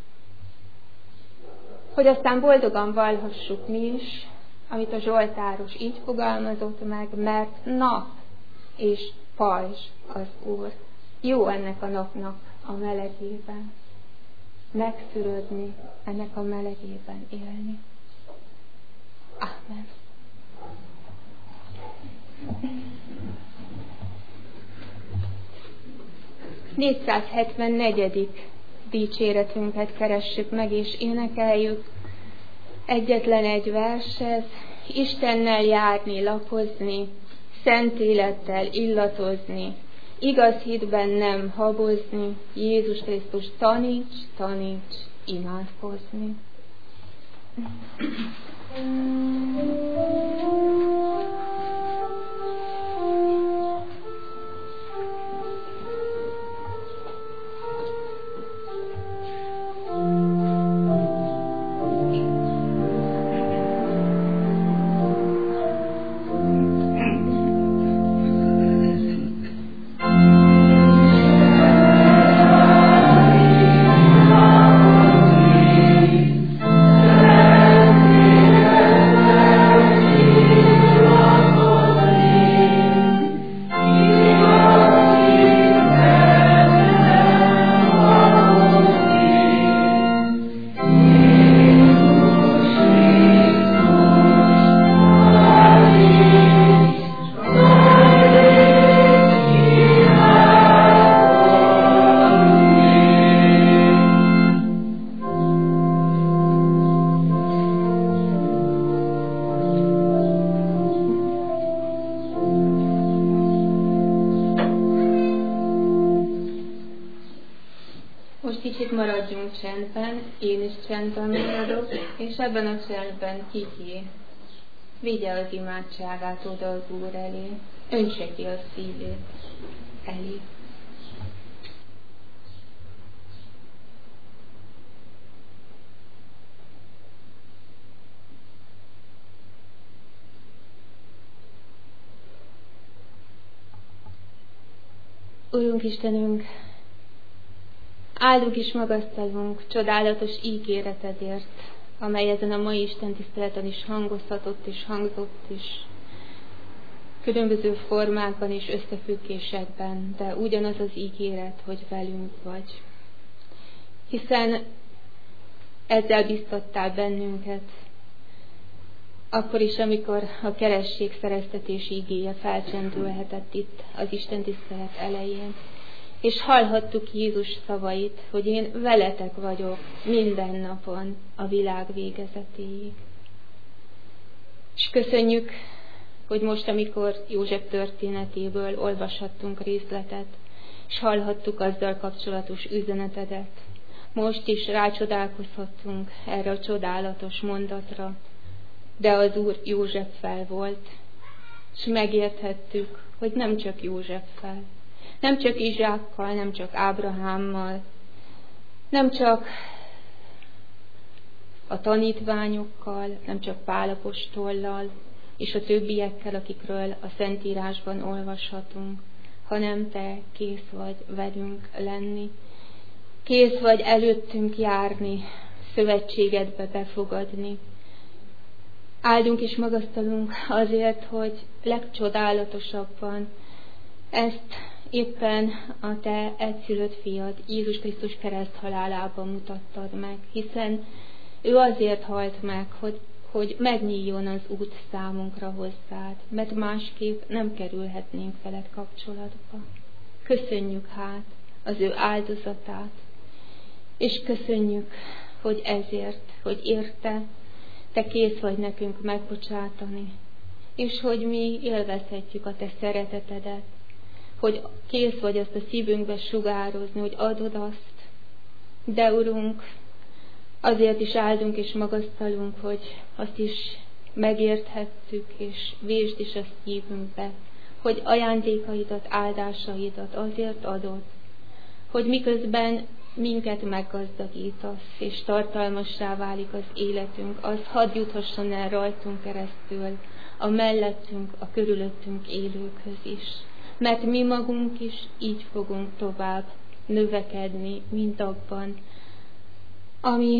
Hogy aztán boldogan vallhassuk mi is, amit a Zsoltáros így fogalmazott meg, mert nap és pajzs az Úr. Jó ennek a napnak a melegében megszürödni, ennek a melegében élni. Amen. négyszázhetvennégy. dicséretünket keressük meg és énekeljük. Egyetlen egy vershez: Istennel járni, lakozni, szent élettel illatozni, igaz hitben nem habozni, Jézus Krisztus taníts, taníts imádkozni. Yeah. kicsit maradjunk csendben, én is csendben maradok, és ebben a csendben Kiki vigye az imádságát oda az Úr elé, öntse ki a szívét elé. Urunk Istenünk, áldunk és magasztalunk csodálatos ígéretedért, amely ezen a mai Isten tiszteleten is hangozhatott és hangzott is, különböző formákban és összefüggésekben, de ugyanaz az ígéret, hogy velünk vagy. Hiszen ezzel biztattál bennünket, akkor is, amikor a keresztség szereztetés igéje felcsendülhetett itt az Isten tisztelet elején, és hallhattuk Jézus szavait, hogy én veletek vagyok minden napon a világ végezetéig. És köszönjük, hogy most, amikor József történetéből olvashattunk részletet, és hallhattuk azzal kapcsolatos üzenetedet, most is rácsodálkozhattunk erre a csodálatos mondatra, de az Úr Józseffel volt, és megérthettük, hogy nem csak Józseffel, nem csak Izsákkal, nem csak Ábrahámmal, nem csak a tanítványokkal, nem csak Pál apostollal, és a többiekkel, akikről a Szentírásban olvashatunk, hanem te kész vagy velünk lenni, kész vagy előttünk járni, szövetségedbe befogadni. Áldunk és magasztalunk azért, hogy legcsodálatosabban ezt éppen a te egyszülött fiad, Jézus Krisztus kereszthalálában mutattad meg, hiszen ő azért halt meg, hogy, hogy megnyíljon az út számunkra hozzád, mert másképp nem kerülhetnénk veled kapcsolatba. Köszönjük hát az ő áldozatát, és köszönjük, hogy ezért, hogy érte, te kész vagy nekünk megbocsátani, és hogy mi élvezhetjük a te szeretetedet, hogy kész vagy azt a szívünkbe sugározni, hogy adod azt. De Urunk, azért is áldunk és magasztalunk, hogy azt is megérthettük, és vésd is a szívünkbe, hogy ajándékaidat, áldásaidat azért adod, hogy miközben minket meggazdagítasz, és tartalmassá válik az életünk, az hadd juthasson el rajtunk keresztül, a mellettünk, a körülöttünk élőkhöz is. Mert mi magunk is így fogunk tovább növekedni, mint abban, ami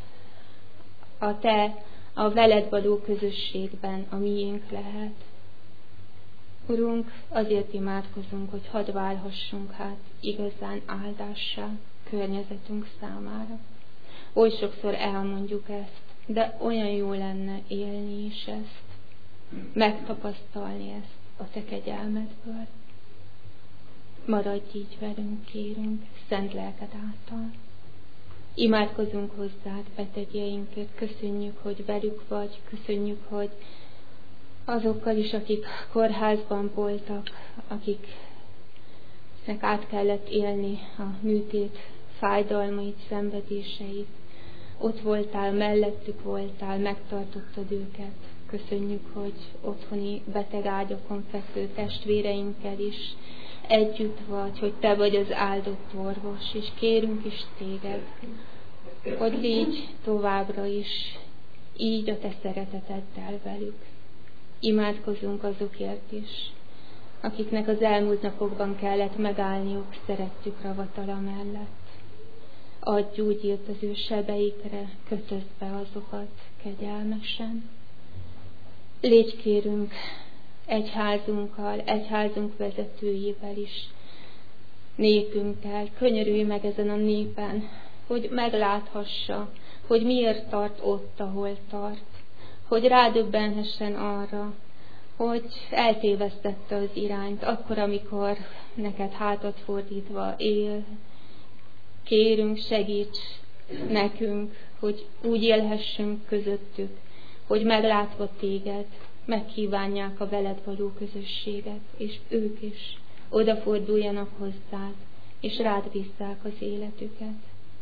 a te, a veled való közösségben a miénk lehet. Urunk, azért imádkozunk, hogy hadd válhassunk hát igazán áldássá környezetünk számára. Oly sokszor elmondjuk ezt, de olyan jó lenne élni is ezt, megtapasztalni ezt a te kegyelmedből. Maradj így velünk, kérünk, szent lelked által. Imádkozunk hozzád betegjeinkért, köszönjük, hogy velük vagy, köszönjük, hogy azokkal is, akik kórházban voltak, akiknek át kellett élni a műtét fájdalmait, szenvedéseit. Ott voltál, mellettük voltál, megtartottad őket. Köszönjük, hogy otthoni betegágyakon fekvő testvéreinkkel is együtt vagy, hogy te vagy az áldott orvos, és kérünk is téged, hogy légy továbbra is így a te szereteteddel velük. Imádkozunk azokért is, akiknek az elmúlt napokban kellett megállniuk szerettük ravatala mellett. Adj gyógyírt az ő sebeikre, kötözd be azokat kegyelmesen. Légy kérünk egyházunkkal, egyházunk vezetőjével is, népünkkel, könyörülj meg ezen a népen, hogy megláthassa, hogy miért tart ott, ahol tart, hogy rádöbbenhessen arra, hogy eltévesztette az irányt, akkor, amikor neked hátat fordítva él. Kérünk, segíts nekünk, hogy úgy élhessünk közöttük, hogy meglátva téged, megkívánják a veled való közösséget, és ők is odaforduljanak hozzád, és rád bízzák az életüket.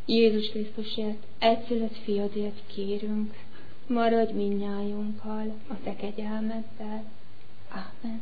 Jézus Krisztusért, egyszülött fiadért kérünk, maradj mindnyájunkkal a te kegyelmeddel. Ámen.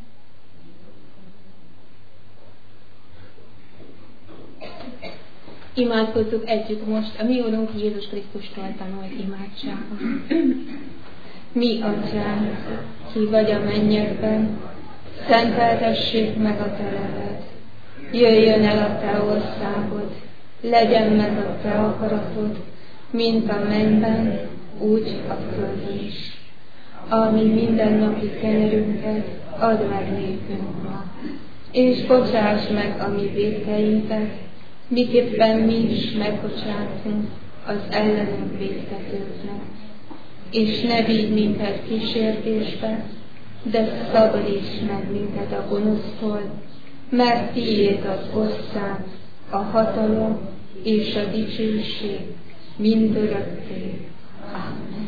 Imádkozzuk együtt most a mi Úrunk Jézus Krisztustól tanult imádságon. Mi, Atyánk, ki vagy a mennyekben, szenteltessék meg a te neved. Jöjjön el a te országod, legyen meg a te akaratod, mint a mennyben, úgy a földön is. Ami mindennapi kenyerünket add meg nékünk ma, és bocsáss meg a mi vétkeinket, miképpen mi is megbocsátunk az ellenünk vétkezőknek. És ne vigy minket kísértésbe, de szabadíts meg minket a gonosztól, mert tiéd az ország, a hatalom és a dicsőség mindörökké. Amen.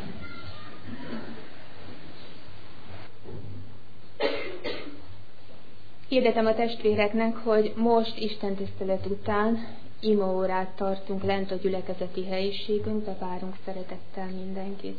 Hirdetem a testvéreknek, hogy most Isten tisztelet után imaórát tartunk lent a gyülekezeti helyiségünkbe, várunk szeretettel mindenkit.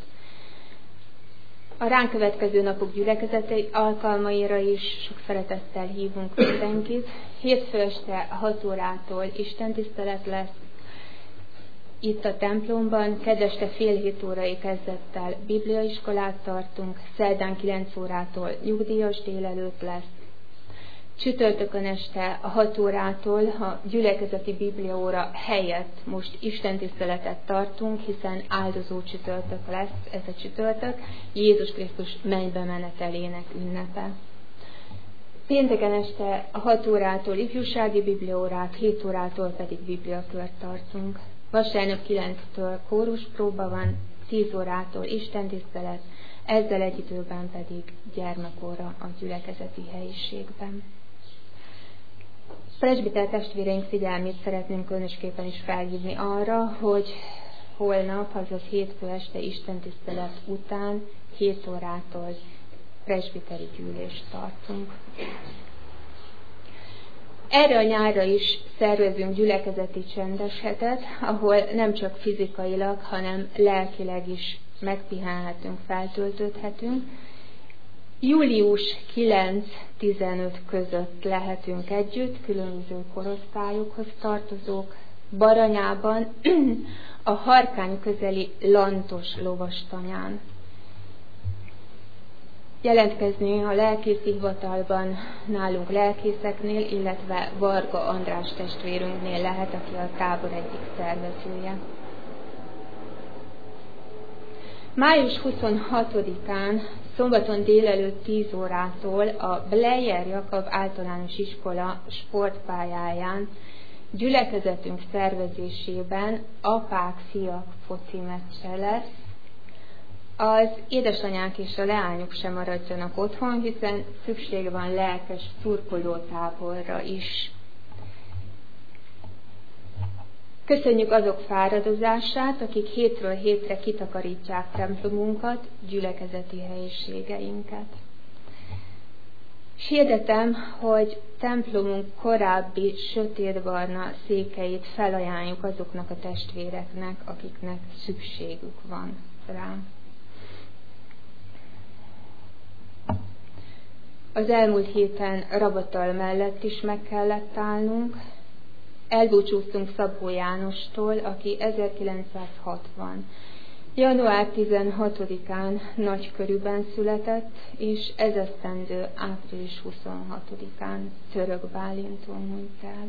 A ránk következő napok gyülekezeti alkalmaira is sok szeretettel hívunk mindenkit. Hétfő este hat órától istentisztelet lesz itt a templomban, kedeste fél hét órai kezdettel bibliaiskolát tartunk, szerdán kilenc órától nyugdíjas délelőtt lesz. Csütörtökön este a hat órától a gyülekezeti bibliaóra helyett most istentiszteletet tartunk, hiszen áldozó csütörtök lesz ez a csütörtök, Jézus Krisztus mennybe menetelének ünnepe. Pénteken este a hat órától ifjúsági bibliaórát, hét órától pedig bibliakört tartunk. Vasárnap kilenctől kóruspróba van, tíz órától istentisztelet, ezzel egy időben pedig gyermekóra a gyülekezeti helyiségben. Presbiter testvéreink figyelmét szeretnénk különösképpen is felhívni arra, hogy holnap, azaz hétfő este istentisztelet után hét órától presbiteri gyűlést tartunk. Erre a nyárra is szervezünk gyülekezeti csendes hetet, ahol nem csak fizikailag, hanem lelkileg is megpihenhetünk, feltöltődhetünk. július kilenc-tizenöt között lehetünk együtt, különböző korosztályokhoz tartozók, Baranyában, a Harkány közeli Lantos lovastanyán. Jelentkezni a lelkészi hivatalban nálunk lelkészeknél, illetve Varga András testvérünknél lehet, aki a tábor egyik szervezője. május huszonhatodikán, szombaton délelőtt tíz órától a Bleyer Jakab általános iskola sportpályáján gyülekezetünk szervezésében apák, fiak foci meccse lesz. Az édesanyák és a leányok sem maradjanak otthon, hiszen szükség van lelkes szurkolótáborra is. Köszönjük azok fáradozását, akik hétről hétre kitakarítják templomunkat, gyülekezeti helyiségeinket. S hirdetem, hogy templomunk korábbi sötétbarna székeit felajánljuk azoknak a testvéreknek, akiknek szükségük van rá. Az elmúlt héten Rabatal mellett is meg kellett állnunk. Elbúcsúztunk Szabó Jánostól, aki ezerkilencszázhatvan. január tizenhatodikán nagykörűben született, és ez esztendő április huszonhatodikán Török Bálinton hunyt el.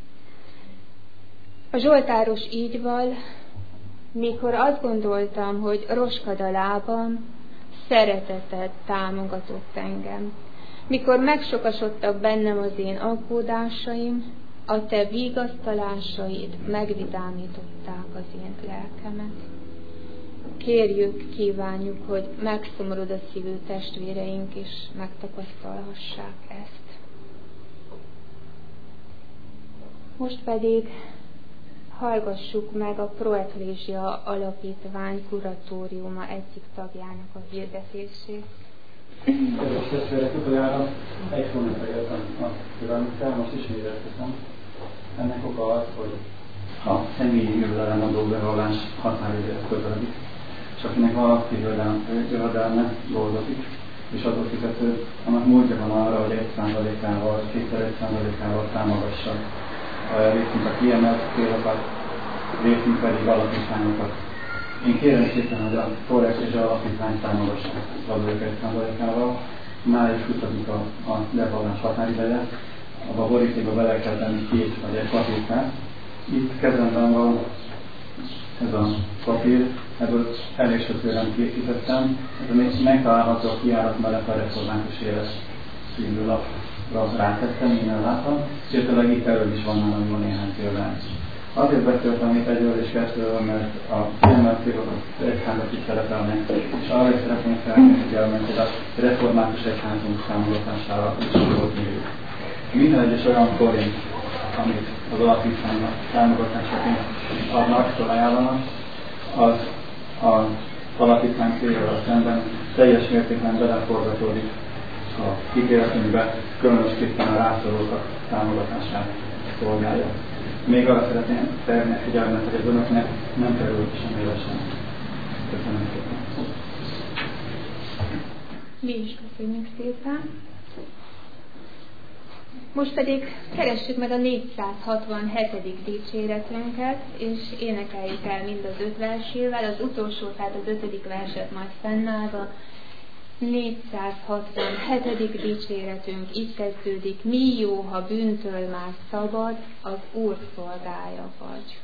A zsoltáros így val, mikor azt gondoltam, hogy roskad a lábam, szereteted támogatott engem. Mikor megsokasodtak bennem az én aggódásaim, a te vigasztalásaid megvidámították az én lelkemet. Kérjük, kívánjuk, hogy megszomorodó szívű testvéreink is megtapasztalhassák ezt. Most pedig hallgassuk meg a Proeklézsia Alapítvány kuratóriuma egyik tagjának a hirdetését. Kedves testvérek, utoljára egy hónapra jöttem a türelmükkel, most is érkeztem. Ennek oka az, hogy a személyi jövedelemadó bevallás határidője közeledik, és akinek van aktív jövedelme dolgozik, és adófizető, annak módja van arra, hogy egy százalékával, kétszer egy százalékával támogassa részint a kiemelt célokat, részint pedig alapítványokat. Én kérem szépen, hogy a Forex és alapítvány támogassák az adók egy százalékával. május huszadika a bevallás határideje. Abba a borítékba bele kell tenni két vagy egy papírkát. Itt kezemben van ez a papír, ebből elég sok tőlem készítettem. Ez még megtalálható a kijárat mellett a református élet című lapra rátettem, innen láttam, és érteleg itt elől is van nálam jó néhány tőlem. Azért beszéltem itt egyről és kettőről, mert a kiemelt célok az egyházak is szerepelnek, és arra is szeretném feltenni figyelmet, hogy a református egyházunk támogatására is volt mérjük. Minden egyes olyan forint, amit az alapítványnak támogatásaként adnak, ajánlanak, az az alapítvány céljára szemben teljes mértékben beleforgatódik a ítéletünkbe, különösképpen a rászorulók támogatását szolgálja. Még arra szeretném felhívni a figyelmet, hogy az önöknek nem kerül semmire sem. Köszönöm szépen. Mi is köszönjük szépen. Most pedig keressük meg a négyszázhatvanhetedik dicséretünket, és énekeljük el mind az öt versével, az utolsó, tehát az ötödik verset majd fennállva. négyszázhatvanhetedik dicséretünk így kezdődik: mi jó, ha bűntől már szabad, az Úr szolgája vagy.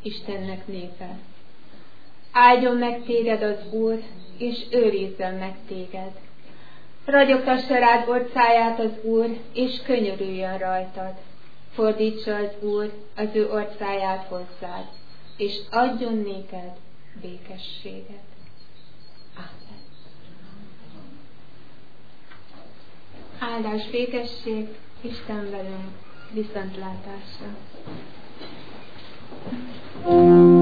Istennek népe. Áldjon meg téged az Úr, és őrizzen meg téged. Ragyogtassa rád orcáját az Úr, és könyörüljön rajtad. Fordítsa az Úr az ő orcáját hozzád, és adjon néked békességet. Ámen. Áldás, békesség, Isten velünk, viszontlátásra.